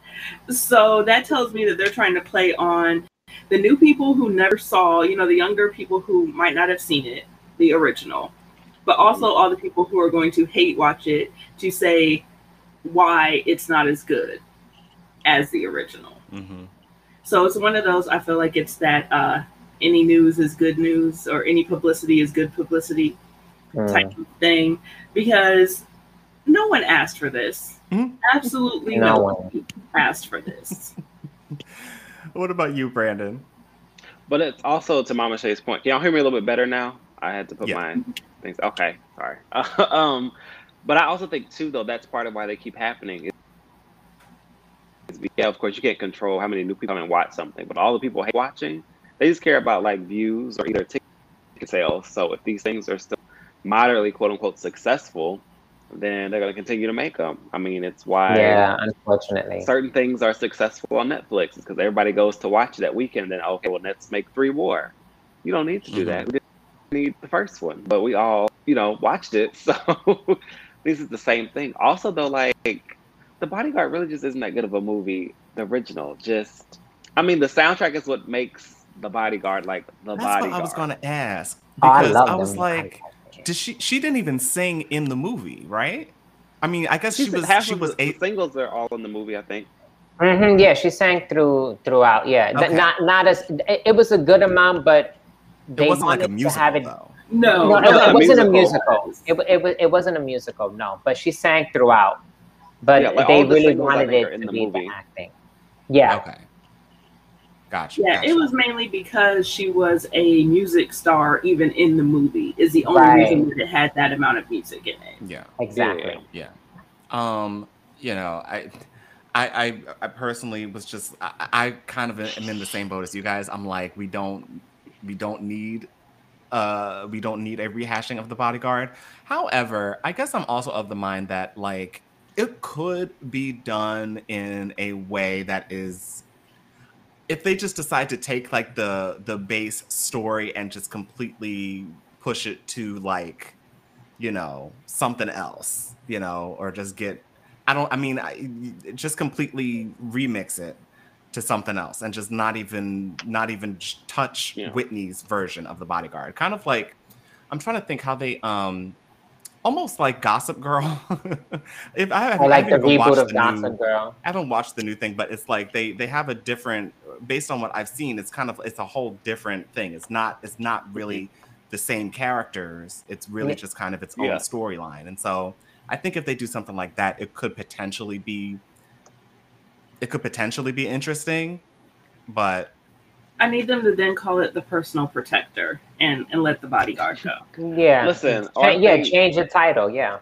So that tells me that they're trying to play on the new people who never saw, you know, the younger people who might not have seen it, the original, but also all the people who are going to hate watch it to say why it's not as good as the original. Mm-hmm. So it's one of those, I feel like it's that uh, any news is good news or any publicity is good publicity Mm. type of thing, because no one asked for this. Mm-hmm. Absolutely No no one. one asked for this. What about you, Brandon? But it's also to Mama Shay's point. Can y'all hear me a little bit better now? I had to put Yeah. my things. Okay, sorry. um, but I also think too, though, that's part of why they keep happening. It's, yeah, of course, you can't control how many new people come and watch something, but all the people hate watching, they just care about like views or either ticket sales. So if these things are still moderately, quote unquote, successful, then they're going to continue to make them. I mean, it's why Yeah, unfortunately. certain things are successful on Netflix because everybody goes to watch that weekend. Then okay, well, let's make three more. You don't need to do Mhm. that. We didn't need the first one, but we all, you know, watched it. So this is the same thing. Also, though, like The Bodyguard really just isn't that good of a movie. The original, just, I mean, the soundtrack is what makes The Bodyguard like The That's Bodyguard. what I was going to ask Oh, I because love I was them. like, did she? She didn't even sing in the movie, right? I mean, I guess she She's- was. half She of was the, a. the singles are all in the movie, I think. hmm yeah, she sang through throughout. Yeah, Th- Okay. not not as it, it was a good amount, but they It wasn't like a wanted to musical have it. though. No, No, it, not it a wasn't a musical. musical. It, wa- it was it wasn't a musical. No, but she sang throughout. But Yeah, like they all the really singles, I wanted think, are it in to the be movie. the acting. Yeah. Okay. Gotcha. Yeah, gotcha. it was mainly because she was a music star, even in the movie. Is the only Right. reason that it had that amount of music in it. Yeah. Exactly. Yeah. Um, you know, I, I, I, I personally was just, I, I kind of am in the same boat as you guys. I'm like, we don't, we don't need, uh, we don't need a rehashing of The Bodyguard. However, I guess I'm also of the mind that like it could be done in a way that is, if they just decide to take like the the base story and just completely push it to like, you know, something else, you know, or just get, I don't, I mean, I, just completely remix it to something else and just not even, not even sh- touch Yeah. Whitney's version of The Bodyguard. Kind of like, I'm trying to think how they, um, almost like Gossip Girl. if I, haven't, I like I the haven't even reboot watched of the Gossip new, Girl. I haven't watched the new thing, but it's like they they have a different, based on what I've seen, it's kind of, it's a whole different thing. It's not, it's not really the same characters. It's really Yeah. just kind of its Yeah. own storyline. And so I think if they do something like that, it could potentially be, it could potentially be interesting, but I need them to then call it The Personal Protector and, and let The Bodyguard go. Yeah. Listen, Cha- or yeah, they- change the title. Yeah.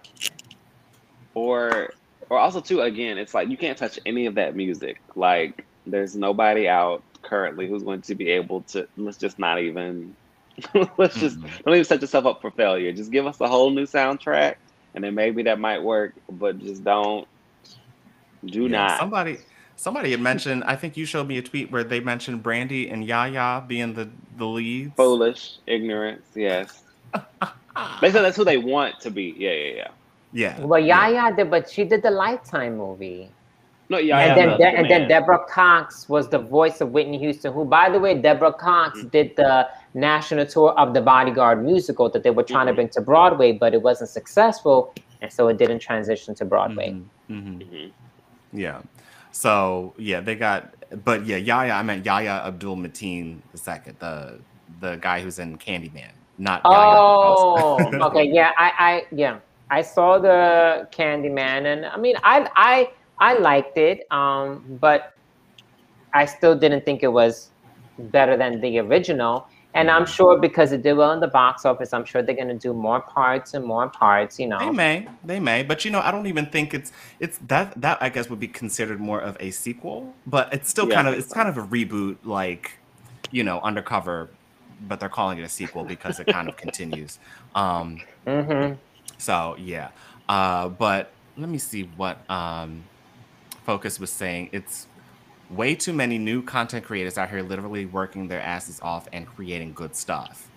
or or also too, again, it's like you can't touch any of that music. Like there's nobody out currently who's going to be able to, let's just not even let's just Mhm. don't even set yourself up for failure. Just give us a whole new soundtrack and then maybe that might work, but just don't do yeah, not. somebody somebody had mentioned, I think you showed me a tweet where they mentioned Brandy and Yaya being the, the leads. Foolish ignorance, yes. They said that's who they want to be. Yeah, yeah, yeah. Yeah. Well, yeah. Yaya did, but she did the Lifetime movie. No, yeah, and yeah, then no, De- the and then man. Deborah Cox was the voice of Whitney Houston, who, by the way, Deborah Cox Mhm. did the national tour of the Bodyguard musical that they were trying to Mhm. bring to Broadway, but it wasn't successful, and so it didn't transition to Broadway. Mhm, mhm. Mhm. Yeah. So yeah, they got, but yeah, Yaya. I meant Yaya Abdul Mateen the second, the the guy who's in Candyman, not Oh, Yaya. okay, yeah, I, I, yeah, I saw the Candyman, and I mean, I, I, I liked it, um, but I still didn't think it was better than the original. And I'm sure because it did well in the box office, I'm sure they're going to do more parts and more parts, you know. They may, they may, but you know, I don't even think it's it's that that I guess would be considered more of a sequel, but it's still Yeah, kind I of think it's so. kind of a reboot, like, you know, Undercover, but they're calling it a sequel because it kind of continues. Um, hmm so yeah, uh, but let me see what um, Focus was saying. It's way too many new content creators out here literally working their asses off and creating good stuff.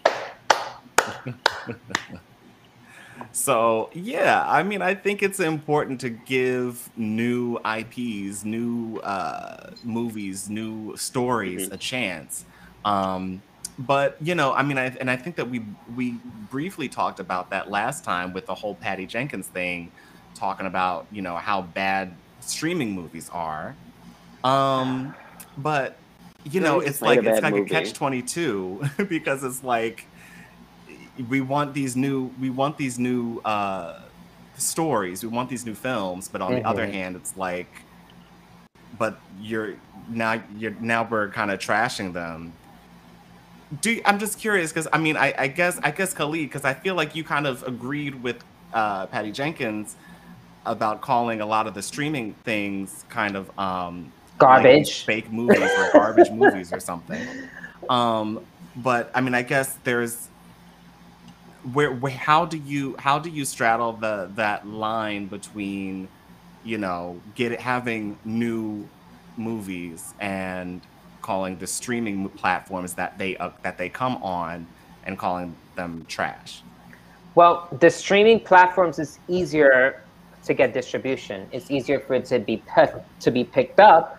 So yeah, I mean, I think it's important to give new I Ps, new uh, movies, new stories Mhm. a chance. Um, but you know, I mean, I, and I think that we we briefly talked about that last time with the whole Patty Jenkins thing, talking about, you know, how bad streaming movies are. Um, but you No, know, he just it's made like a it's bad like a movie. catch twenty-two because it's like we want these new we want these new uh stories, we want these new films, but on the other Mhm. hand, it's like, but you're now you're now we're kind of trashing them. Do you- I'm just curious because I mean I, I guess I guess Khalid, because I feel like you kind of agreed with uh Patty Jenkins about calling a lot of the streaming things kind of um like these Garbage. fake movies or garbage movies or something. Um, but I mean, I guess there's where, where how do you how do you straddle the that line between, you know, get it, having new movies and calling the streaming platforms that they uh, that they come on and calling them trash? Well, the streaming platforms is easier to get distribution. It's easier for it to be pe- to be picked up.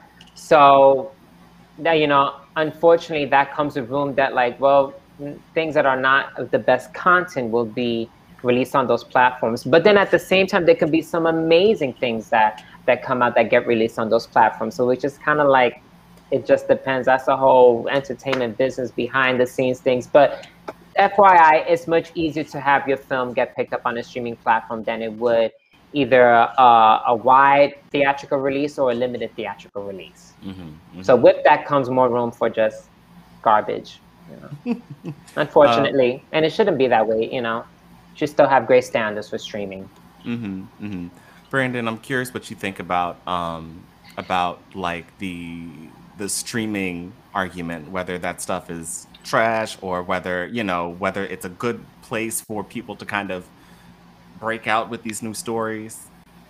So that, you know, unfortunately, that comes with room that, like, well, things that are not the best content will be released on those platforms. But then at the same time, there can be some amazing things that that come out that get released on those platforms. So it's just kind of like, it just depends. That's the whole entertainment business, behind the scenes things. But F Y I, it's much easier to have your film get picked up on a streaming platform than it would either a, a wide theatrical release or a limited theatrical release. Mm-hmm, mm-hmm. So with that comes more room for just garbage, you know? Unfortunately. Uh, and it shouldn't be that way, you know. You should still have great standards for streaming. Mm-hmm, mm-hmm. Brandon, I'm curious what you think about um, about like the the streaming argument, whether that stuff is trash or whether, you know, whether it's a good place for people to kind of break out with these new stories.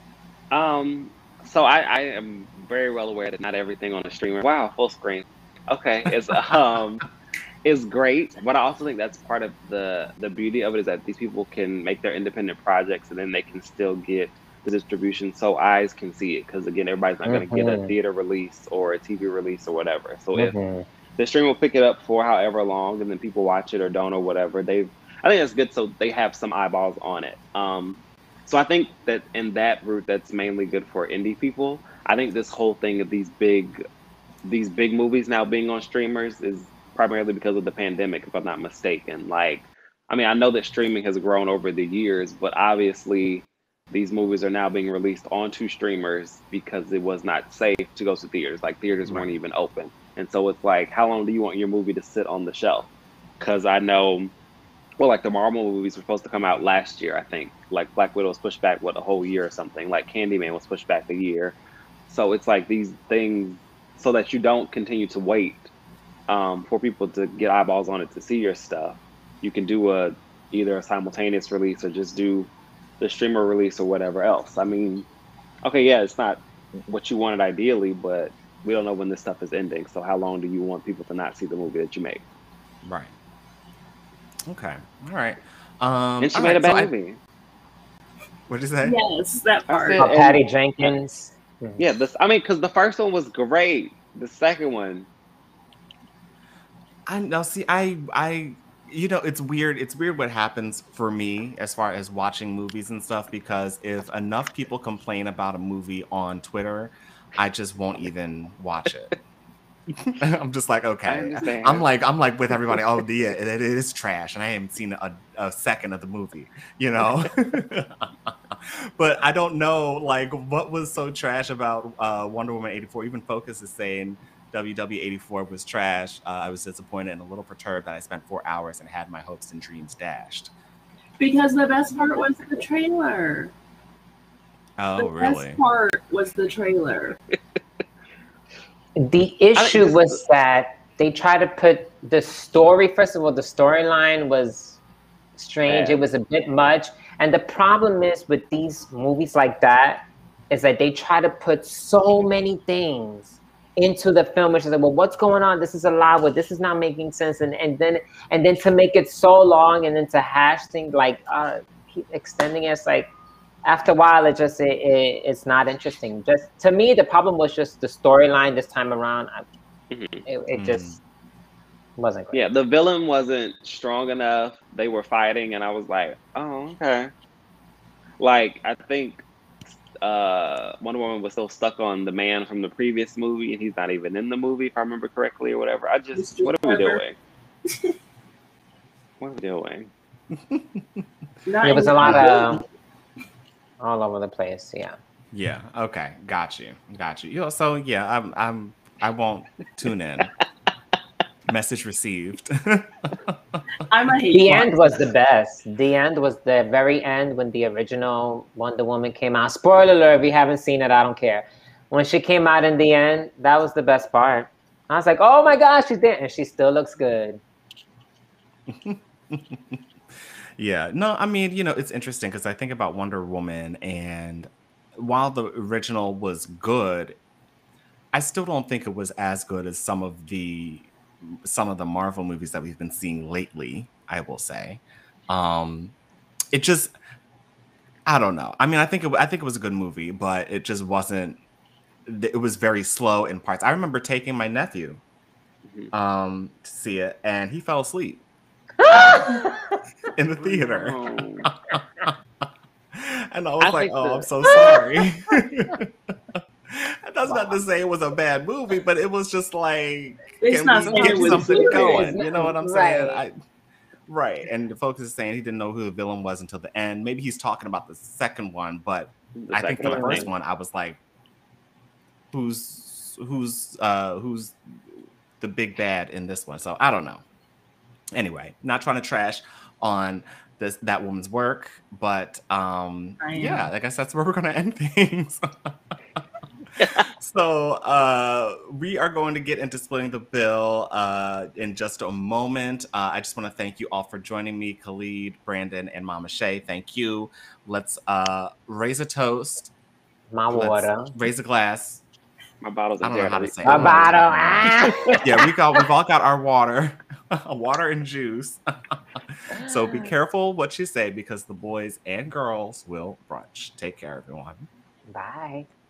Um, so I, I am very well aware that not everything on the streamer, wow, full screen, okay, is um is great, but I also think that's part of the the beauty of it, is that these people can make their independent projects and then they can still get the distribution so eyes can see it, because again, everybody's not going to mm-hmm. get a theater release or a T V release or whatever. So mm-hmm. if the stream will pick it up for however long and then people watch it or don't or whatever, they've I think that's good, so they have some eyeballs on it. Um, so I think that in that route, that's mainly good for indie people. I think this whole thing of these big, these big movies now being on streamers is primarily because of the pandemic, if I'm not mistaken. Like, I mean, I know that streaming has grown over the years, but obviously these movies are now being released onto streamers because it was not safe to go to theaters. Like, theaters right. weren't even open. And so it's like, how long do you want your movie to sit on the shelf? Because I know... Well, like the Marvel movies were supposed to come out last year, I think. Like Black Widow was pushed back, what, a whole year or something. Like Candyman was pushed back a year. So it's like these things, so that you don't continue to wait um, for people to get eyeballs on it to see your stuff. You can do a either a simultaneous release or just do the streamer release or whatever else. I mean, okay, yeah, it's not what you wanted ideally, but we don't know when this stuff is ending. So how long do you want people to not see the movie that you make? Right. Okay. All right. Um, and she all made right, a bad so movie. What did you say? Yes, that part. Oh, Patty Jenkins. Yeah, this. I mean, because the first one was great. The second one. I know. See, I, I, you know, it's weird. It's weird what happens for me as far as watching movies and stuff, because if enough people complain about a movie on Twitter, I just won't even watch it. I'm just like, okay. I'm like, I'm like with everybody. Oh, yeah, it, it is trash, and I haven't seen a, a second of the movie, you know. But I don't know, like, what was so trash about uh, Wonder Woman eighty-four. Even Focus is saying W W eighty-four was trash. Uh, I was disappointed and a little perturbed that I spent four hours and had my hopes and dreams dashed. Because the best part was the trailer. Oh, the really? The best part was the trailer. The issue was that they tried to put the story, first of all, the storyline was strange. Yeah. It was a bit much. And the problem is with these movies like that is that they try to put so many things into the film, which is like, well, what's going on? This is a lot. Well, this is not making sense. And, and then and then to make it so long and then to hash things, like uh, keep extending it, it's like, after a while, it just it, it, it's not interesting. Just to me, the problem was just the storyline this time around. I, mm-hmm. It, it mm-hmm. just wasn't great. Yeah, the villain wasn't strong enough. They were fighting, and I was like, oh, okay. Like, I think uh, Wonder Woman was so stuck on the man from the previous movie, and he's not even in the movie, if I remember correctly, or whatever. I just, what are we doing? What are we doing? There was a lot of all over the place, yeah. Yeah. Okay. Got you. Got you. You know, so yeah, I'm. I'm. I won't tune in. Message received. I'm a hate The one. end was the best. The end was the very end when the original Wonder Woman came out. Spoiler alert, if you haven't seen it, I don't care. When she came out in the end, that was the best part. I was like, oh my gosh, she's there. And she still looks good. Yeah, no, I mean, you know, it's interesting because I think about Wonder Woman, and while the original was good, I still don't think it was as good as some of the some of the Marvel movies that we've been seeing lately, I will say. Um, it just, I don't know. I mean, I think it, I think it was a good movie, but it just wasn't. It was very slow in parts. I remember taking my nephew Mhm. um, to see it, and he fell asleep in the theater. Oh. And I was I like, think oh, the- I'm so sorry. That's not to say it was a bad movie, but it was just like, It's can not we saying get it was something good. going? You know what I'm saying? Right. I, right. And the folks is saying he didn't know who the villain was until the end. Maybe he's talking about the second one, but The I think for second the one. first one, I was like, who's who's uh who's the big bad in this one? So I don't know. Anyway, not trying to trash on this that woman's work, but um I am. yeah, I guess that's where we're gonna end things. So uh we are going to get into splitting the bill uh in just a moment. Uh, I just want to thank you all for joining me, Khalid, Brandon, and Mama Shay. Thank you. Let's uh raise a toast. My Let's water. raise a glass. My bottles I are don't know there. how to to say re- it. A I'm not bottle. talking Ah. Yeah, we got we've all got our water, water and juice. So be careful what you say because the boys and girls will brunch. Take care, everyone. Bye.